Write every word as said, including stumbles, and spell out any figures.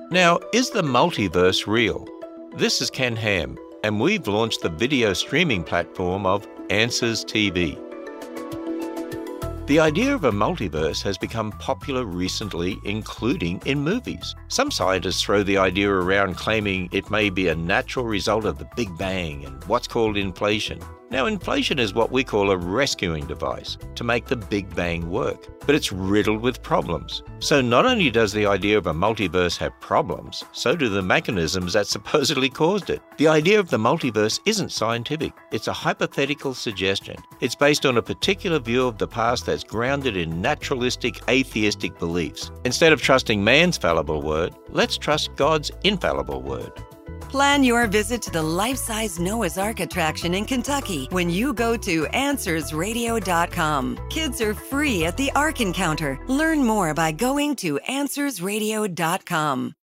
Now, is the multiverse real? This is Ken Ham, and we've launched the video streaming platform of Answers T V. The idea of a multiverse has become popular recently, including in movies. Some scientists throw the idea around, claiming it may be a natural result of the Big Bang and what's called inflation. Now, inflation is what we call a rescuing device to make the Big Bang work, but it's riddled with problems. So not only does the idea of a multiverse have problems, so do the mechanisms that supposedly caused it. The idea of the multiverse isn't scientific. It's a hypothetical suggestion. It's based on a particular view of the past that's grounded in naturalistic, atheistic beliefs. Instead of trusting man's fallible word, let's trust God's infallible word. Plan your visit to the life-size Noah's Ark attraction in Kentucky when you go to answers radio dot com. Kids are free at the Ark Encounter. Learn more by going to answers radio dot com.